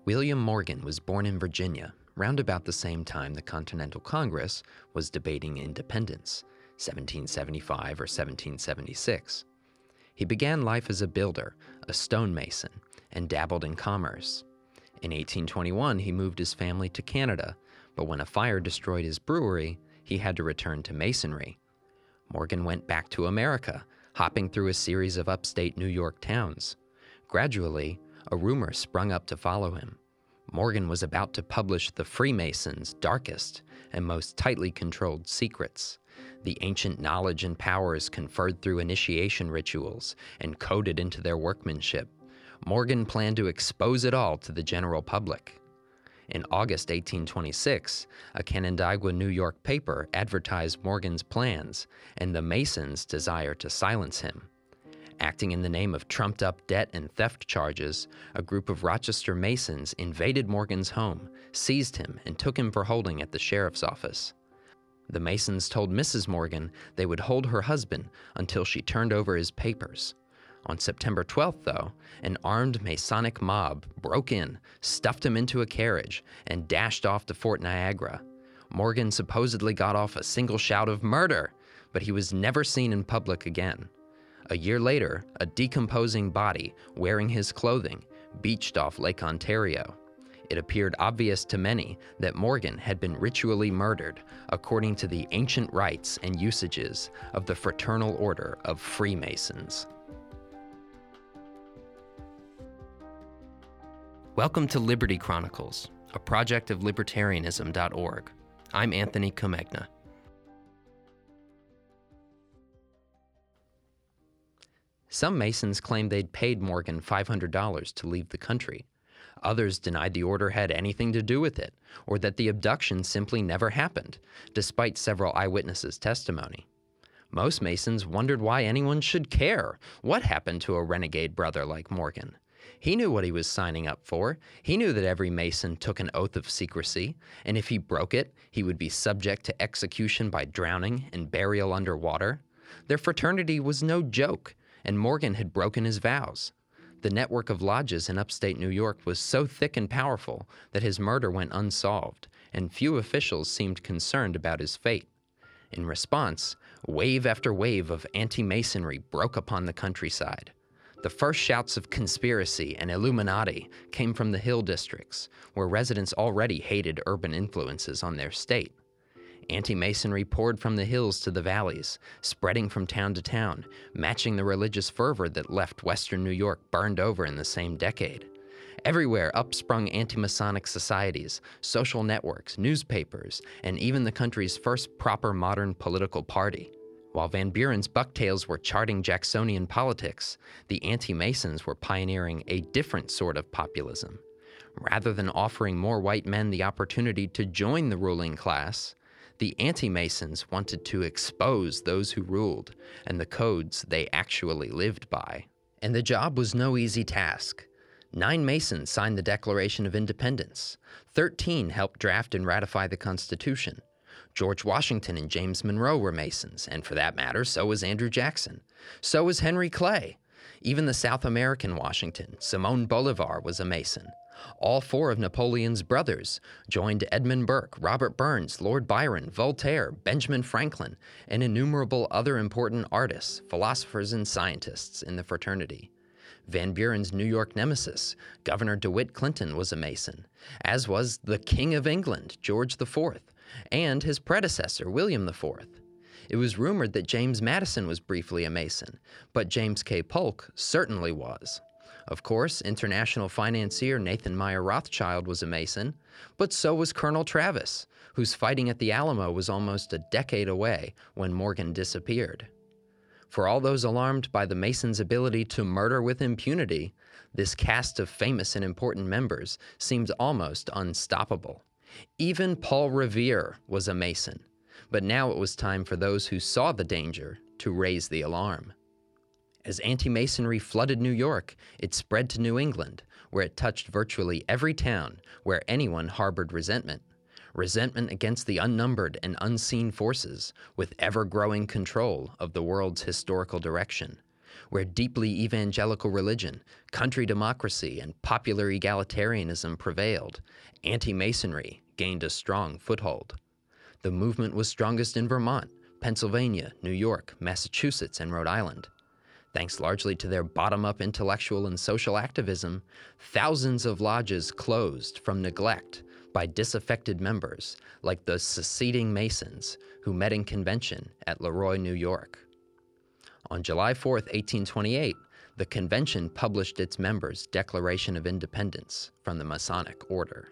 William Morgan was born in Virginia, round about the same time the Continental Congress was debating independence, 1775 or 1776. He began life as a builder, a stonemason, and dabbled in commerce. In 1821, he moved his family to Canada, but when a fire destroyed his brewery, he had to return to masonry. Morgan went back to America, hopping through a series of upstate New York towns. Gradually, a rumor sprung up to follow him. Morgan was about to publish the Freemasons' darkest and most tightly controlled secrets, the ancient knowledge and powers conferred through initiation rituals and coded into their workmanship. Morgan planned to expose it all to the general public. In August 1826, a Canandaigua, New York paper advertised Morgan's plans and the Masons' desire to silence him. Acting in the name of trumped-up debt and theft charges, a group of Rochester Masons invaded Morgan's home, seized him, and took him for holding at the sheriff's office. The Masons told Mrs. Morgan they would hold her husband until she turned over his papers. On September 12th, though, an armed Masonic mob broke in, stuffed him into a carriage, and dashed off to Fort Niagara. Morgan supposedly got off a single shout of murder, but he was never seen in public again. A year later, a decomposing body, wearing his clothing, beached off Lake Ontario. It appeared obvious to many that Morgan had been ritually murdered according to the ancient rites and usages of the Fraternal Order of Freemasons. Welcome to Liberty Chronicles, a project of libertarianism.org. I'm Anthony Comegna. Some Masons claimed they'd paid Morgan $500 to leave the country. Others denied the order had anything to do with it, or that the abduction simply never happened, despite several eyewitnesses' testimony. Most Masons wondered why anyone should care what happened to a renegade brother like Morgan. He knew what he was signing up for. He knew that every Mason took an oath of secrecy, and if he broke it, he would be subject to execution by drowning and burial underwater. Their fraternity was no joke, and Morgan had broken his vows. The network of lodges in upstate New York was so thick and powerful that his murder went unsolved, and few officials seemed concerned about his fate. In response, wave after wave of anti-Masonry broke upon the countryside. The first shouts of conspiracy and Illuminati came from the Hill districts, where residents already hated urban influences on their state. Anti-Masonry poured from the hills to the valleys, spreading from town to town, matching the religious fervor that left Western New York burned over in the same decade. Everywhere upsprung anti-Masonic societies, social networks, newspapers, and even the country's first proper modern political party. While Van Buren's Bucktails were charting Jacksonian politics, the anti-Masons were pioneering a different sort of populism. Rather than offering more white men the opportunity to join the ruling class, the anti-Masons wanted to expose those who ruled and the codes they actually lived by. And the job was no easy task. 9 Masons signed the Declaration of Independence. 13 helped draft and ratify the Constitution. George Washington and James Monroe were Masons, and for that matter, so was Andrew Jackson. So was Henry Clay. Even the South American Washington, Simón Bolívar, was a Mason. All 4 of Napoleon's brothers joined Edmund Burke, Robert Burns, Lord Byron, Voltaire, Benjamin Franklin, and innumerable other important artists, philosophers, and scientists in the fraternity. Van Buren's New York nemesis, Governor DeWitt Clinton, was a Mason, as was the King of England, George IV, and his predecessor, William IV. It was rumored that James Madison was briefly a Mason, but James K. Polk certainly was. Of course, international financier Nathan Meyer Rothschild was a Mason, but so was Colonel Travis, whose fighting at the Alamo was almost a decade away when Morgan disappeared. For all those alarmed by the Masons' ability to murder with impunity, this cast of famous and important members seemed almost unstoppable. Even Paul Revere was a Mason, but now it was time for those who saw the danger to raise the alarm. As anti-Masonry flooded New York, it spread to New England, where it touched virtually every town where anyone harbored resentment. Resentment against the unnumbered and unseen forces with ever-growing control of the world's historical direction. where deeply evangelical religion, country democracy, and popular egalitarianism prevailed, anti-Masonry gained a strong foothold. The movement was strongest in Vermont, Pennsylvania, New York, Massachusetts, and Rhode Island. Thanks largely to their bottom-up intellectual and social activism, thousands of lodges closed from neglect by disaffected members, like the seceding Masons, who met in convention at Leroy, New York. On July 4, 1828, the convention published its members' Declaration of Independence from the Masonic Order.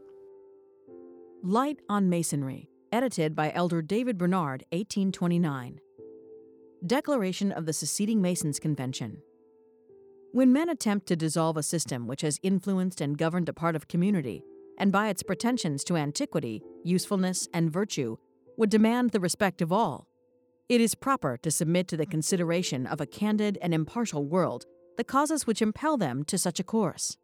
Light on Masonry, edited by Elder David Bernard, 1829. Declaration of the Seceding Masons Convention. When men attempt to dissolve a system which has influenced and governed a part of community, and by its pretensions to antiquity, usefulness, and virtue, would demand the respect of all, it is proper to submit to the consideration of a candid and impartial world the causes which impel them to such a course.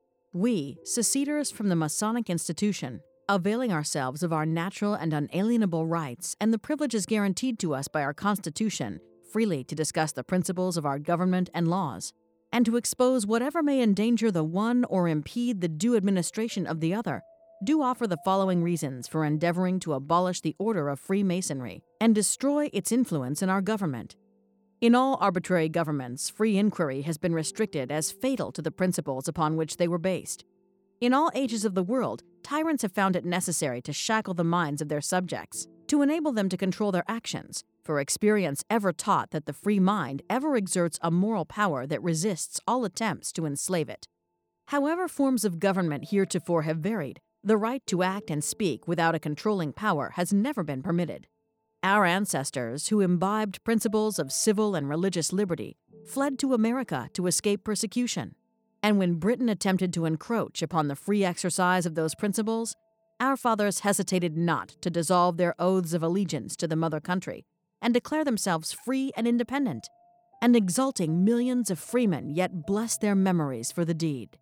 We, seceders from the Masonic institution, availing ourselves of our natural and unalienable rights and the privileges guaranteed to us by our Constitution, freely to discuss the principles of our government and laws, and to expose whatever may endanger the one or impede the due administration of the other, do offer the following reasons for endeavoring to abolish the order of Freemasonry and destroy its influence in our government. In all arbitrary governments, free inquiry has been restricted as fatal to the principles upon which they were based. In all ages of the world, tyrants have found it necessary to shackle the minds of their subjects, to enable them to control their actions, for experience ever taught that the free mind ever exerts a moral power that resists all attempts to enslave it. However forms of government heretofore have varied, the right to act and speak without a controlling power has never been permitted. Our ancestors, who imbibed principles of civil and religious liberty, fled to America to escape persecution. And when Britain attempted to encroach upon the free exercise of those principles, our fathers hesitated not to dissolve their oaths of allegiance to the mother country and declare themselves free and independent, and exulting millions of freemen yet bless their memories for the deed.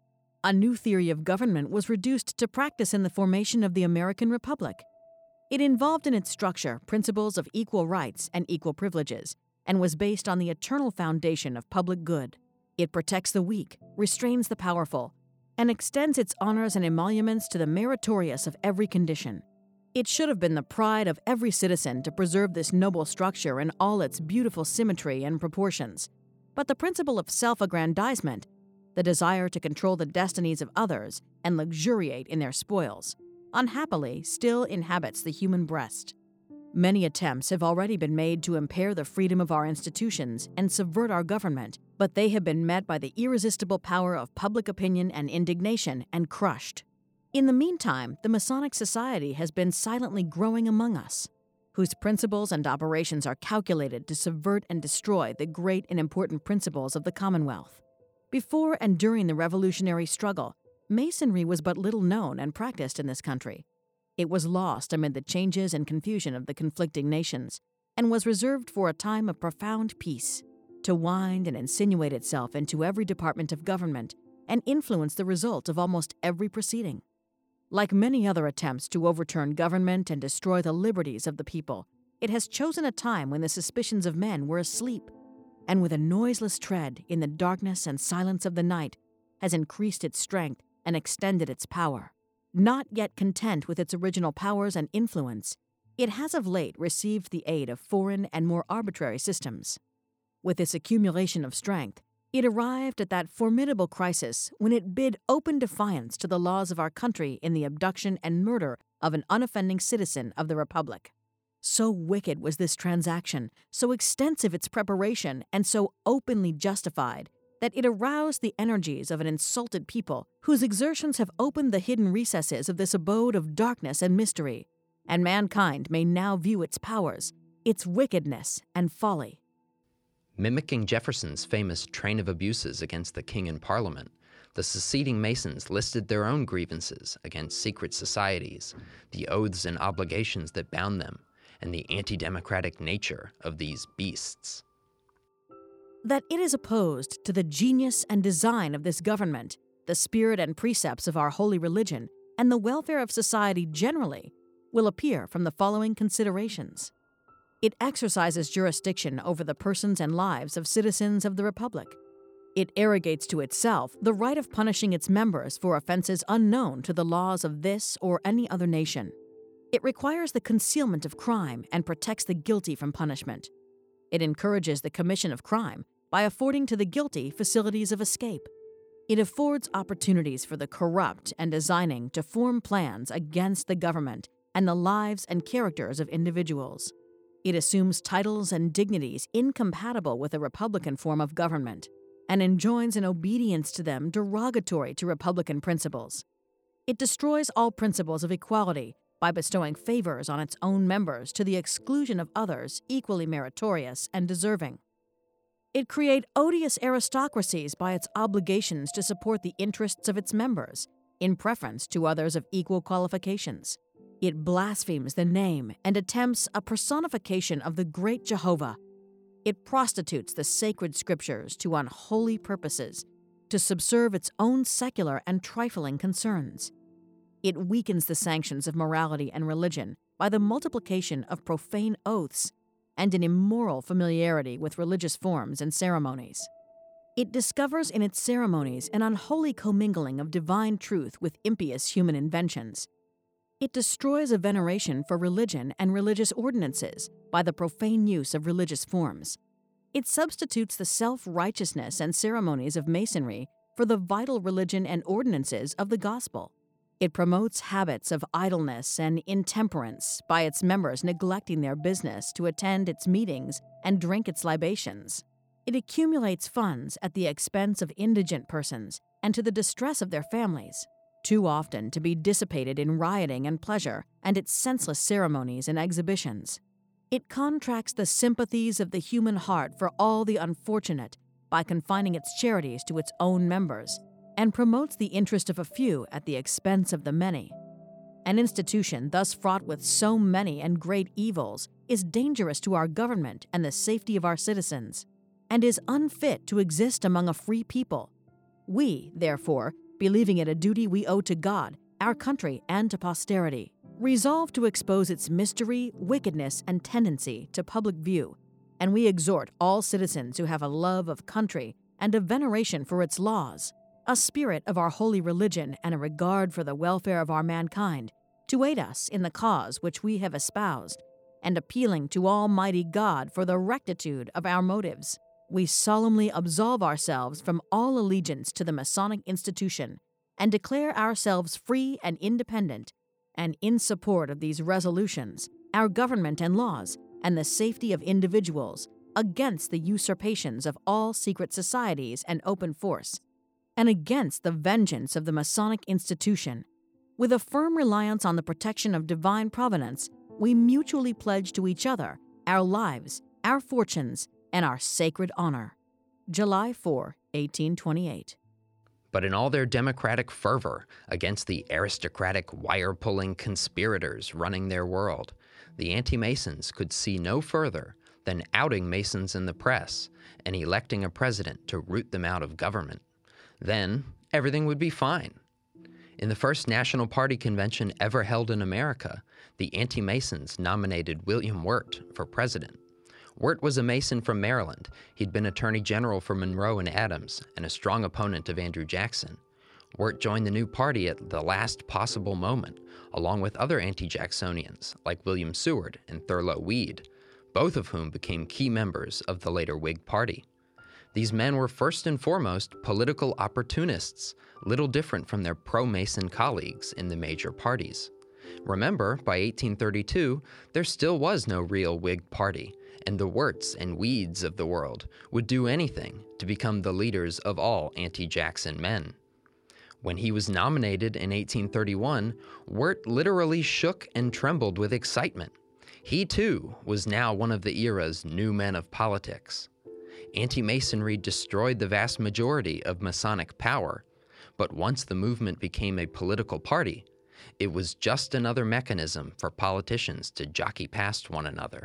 A new theory of government was reduced to practice in the formation of the American Republic. It involved in its structure principles of equal rights and equal privileges, and was based on the eternal foundation of public good. It protects the weak, restrains the powerful, and extends its honors and emoluments to the meritorious of every condition. It should have been the pride of every citizen to preserve this noble structure in all its beautiful symmetry and proportions. But the principle of self-aggrandizement, the desire to control the destinies of others and luxuriate in their spoils, unhappily still inhabits the human breast. Many attempts have already been made to impair the freedom of our institutions and subvert our government, but they have been met by the irresistible power of public opinion and indignation and crushed. In the meantime, the Masonic Society has been silently growing among us, whose principles and operations are calculated to subvert and destroy the great and important principles of the Commonwealth. Before and during the Revolutionary struggle, Masonry was but little known and practiced in this country. It was lost amid the changes and confusion of the conflicting nations, and was reserved for a time of profound peace, to wind and insinuate itself into every department of government and influence the result of almost every proceeding. Like many other attempts to overturn government and destroy the liberties of the people, it has chosen a time when the suspicions of men were asleep, and with a noiseless tread in the darkness and silence of the night, has increased its strength and extended its power. Not yet content with its original powers and influence, it has of late received the aid of foreign and more arbitrary systems. With this accumulation of strength, it arrived at that formidable crisis when it bid open defiance to the laws of our country in the abduction and murder of an unoffending citizen of the Republic. So wicked was this transaction, so extensive its preparation, and so openly justified, that it aroused the energies of an insulted people whose exertions have opened the hidden recesses of this abode of darkness and mystery, and mankind may now view its powers, its wickedness and folly. Mimicking Jefferson's famous train of abuses against the king and parliament, the seceding Masons listed their own grievances against secret societies, the oaths and obligations that bound them, and the anti-democratic nature of these beasts. That it is opposed to the genius and design of this government, the spirit and precepts of our holy religion, and the welfare of society generally, will appear from the following considerations. It exercises jurisdiction over the persons and lives of citizens of the Republic. It arrogates to itself the right of punishing its members for offenses unknown to the laws of this or any other nation. It requires the concealment of crime and protects the guilty from punishment. It encourages the commission of crime by affording to the guilty facilities of escape. It affords opportunities for the corrupt and designing to form plans against the government and the lives and characters of individuals. It assumes titles and dignities incompatible with a republican form of government and enjoins an obedience to them derogatory to republican principles. It destroys all principles of equality by bestowing favors on its own members to the exclusion of others equally meritorious and deserving. It creates odious aristocracies by its obligations to support the interests of its members, in preference to others of equal qualifications. It blasphemes the name and attempts a personification of the great Jehovah. It prostitutes the sacred scriptures to unholy purposes, to subserve its own secular and trifling concerns. It weakens the sanctions of morality and religion by the multiplication of profane oaths and an immoral familiarity with religious forms and ceremonies. It discovers in its ceremonies an unholy commingling of divine truth with impious human inventions. It destroys a veneration for religion and religious ordinances by the profane use of religious forms. It substitutes the self-righteousness and ceremonies of Masonry for the vital religion and ordinances of the gospel. It promotes habits of idleness and intemperance by its members neglecting their business to attend its meetings and drink its libations. It accumulates funds at the expense of indigent persons and to the distress of their families, too often to be dissipated in rioting and pleasure and its senseless ceremonies and exhibitions. It contracts the sympathies of the human heart for all the unfortunate by confining its charities to its own members, and promotes the interest of a few at the expense of the many. An institution thus fraught with so many and great evils is dangerous to our government and the safety of our citizens, and is unfit to exist among a free people. We, therefore, believing it a duty we owe to God, our country, and to posterity, resolve to expose its mystery, wickedness, and tendency to public view, and we exhort all citizens who have a love of country and a veneration for its laws, a spirit of our holy religion, and a regard for the welfare of our mankind, to aid us in the cause which we have espoused, and appealing to Almighty God for the rectitude of our motives, we solemnly absolve ourselves from all allegiance to the Masonic institution, and declare ourselves free and independent, and in support of these resolutions, our government and laws, and the safety of individuals, against the usurpations of all secret societies and open force, and against the vengeance of the Masonic institution. With a firm reliance on the protection of divine providence, we mutually pledge to each other our lives, our fortunes, and our sacred honor. July 4, 1828. But in all their democratic fervor against the aristocratic wire-pulling conspirators running their world, the anti-Masons could see no further than outing Masons in the press and electing a president to root them out of government. Then everything would be fine. In the first National Party convention ever held in America, the anti-Masons nominated William Wirt for president. Wirt was a Mason from Maryland. He'd been Attorney General for Monroe and Adams and a strong opponent of Andrew Jackson. Wirt joined the new party at the last possible moment, along with other anti-Jacksonians like William Seward and Thurlow Weed, both of whom became key members of the later Whig Party. These men were first and foremost political opportunists, little different from their pro-Mason colleagues in the major parties. Remember, by 1832, there still was no real Whig Party, and the Wirts and Weeds of the world would do anything to become the leaders of all anti-Jackson men. When he was nominated in 1831, Wirt literally shook and trembled with excitement. He, too, was now one of the era's new men of politics. Anti-Masonry destroyed the vast majority of Masonic power, but once the movement became a political party, it was just another mechanism for politicians to jockey past one another.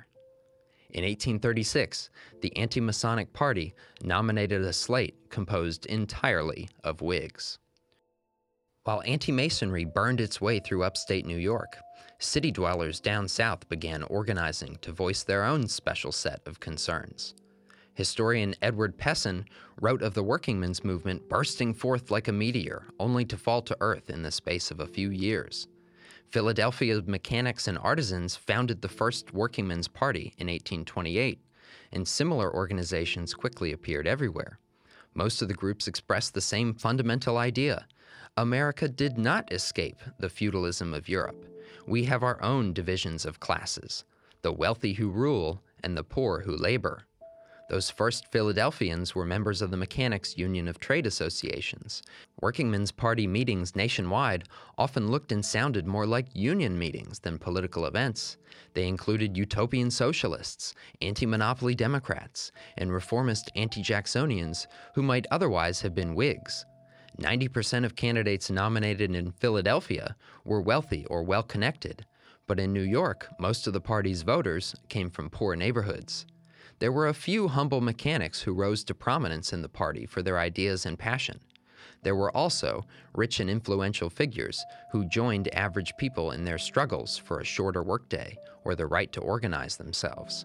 In 1836, the Anti-Masonic Party nominated a slate composed entirely of Whigs. While anti-Masonry burned its way through upstate New York, city dwellers down south began organizing to voice their own special set of concerns. Historian Edward Pessin wrote of the workingmen's movement bursting forth like a meteor, only to fall to earth in the space of a few years. Philadelphia mechanics and artisans founded the first Workingmen's Party in 1828, and similar organizations quickly appeared everywhere. Most of the groups expressed the same fundamental idea. America did not escape the feudalism of Europe. We have our own divisions of classes, the wealthy who rule and the poor who labor. Those first Philadelphians were members of the Mechanics' Union of Trade Associations. Workingmen's Party meetings nationwide often looked and sounded more like union meetings than political events. They included utopian socialists, anti-monopoly Democrats, and reformist anti-Jacksonians who might otherwise have been Whigs. 90% of candidates nominated in Philadelphia were wealthy or well-connected, but in New York, most of the party's voters came from poor neighborhoods. There were a few humble mechanics who rose to prominence in the party for their ideas and passion. There were also rich and influential figures who joined average people in their struggles for a shorter workday or the right to organize themselves.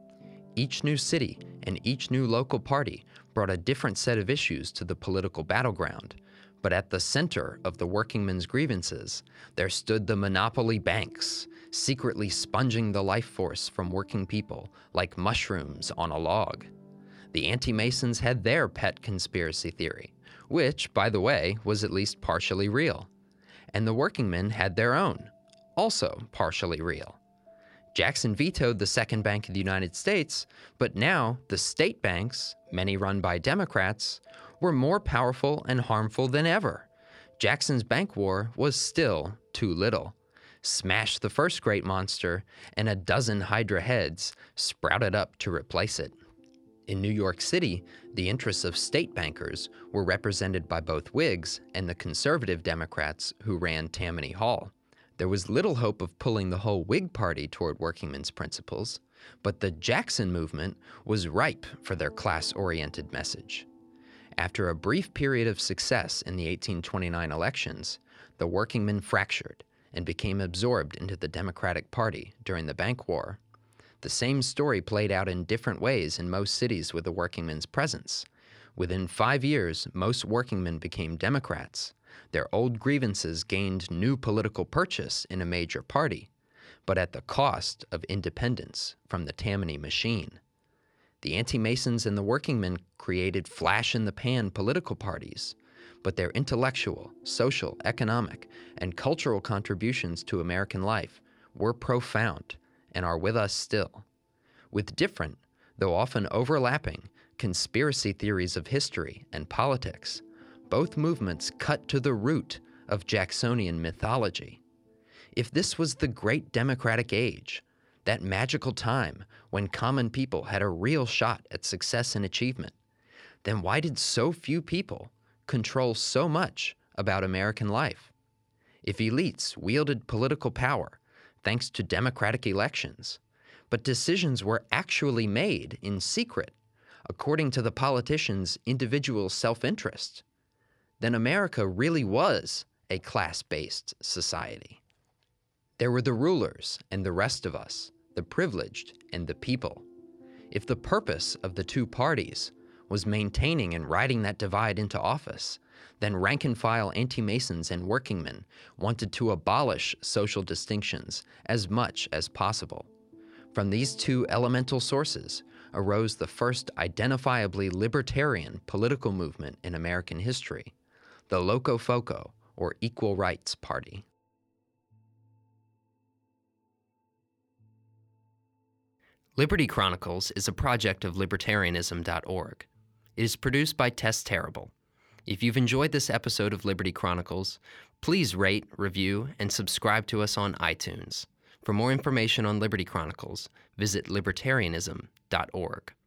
Each new city and each new local party brought a different set of issues to the political battleground, but at the center of the workingmen's grievances, there stood the monopoly banks, secretly sponging the life force from working people like mushrooms on a log. The anti-Masons had their pet conspiracy theory, which, by the way, was at least partially real. And the workingmen had their own, also partially real. Jackson vetoed the Second Bank of the United States, but now the state banks, many run by Democrats, were more powerful and harmful than ever. Jackson's bank war was still too little. Smash the first great monster, and a dozen Hydra heads sprouted up to replace it. In New York City, the interests of state bankers were represented by both Whigs and the conservative Democrats who ran Tammany Hall. There was little hope of pulling the whole Whig Party toward workingmen's principles, but the Jackson movement was ripe for their class-oriented message. After a brief period of success in the 1829 elections, the workingmen fractured and became absorbed into the Democratic Party during the Bank War. The same story played out in different ways in most cities with the workingmen's presence. Within 5 years, most workingmen became Democrats. Their old grievances gained new political purchase in a major party, but at the cost of independence from the Tammany machine. The anti-Masons and the workingmen created flash-in-the-pan political parties, but their intellectual, social, economic, and cultural contributions to American life were profound and are with us still. With different, though often overlapping, conspiracy theories of history and politics, both movements cut to the root of Jacksonian mythology. If this was the great democratic age, that magical time when common people had a real shot at success and achievement, then why did so few people control so much about American life? If elites wielded political power thanks to democratic elections, but decisions were actually made in secret according to the politicians' individual self-interest, then America really was a class-based society. There were the rulers and the rest of us, the privileged and the people. If the purpose of the two parties was maintaining and riding that divide into office, then rank-and-file anti-Masons and workingmen wanted to abolish social distinctions as much as possible. From these two elemental sources arose the first identifiably libertarian political movement in American history, the Locofoco, or Equal Rights Party. Liberty Chronicles is a project of libertarianism.org. It is produced by Tess Terrible. If you've enjoyed this episode of Liberty Chronicles, please rate, review, and subscribe to us on iTunes. For more information on Liberty Chronicles, visit libertarianism.org.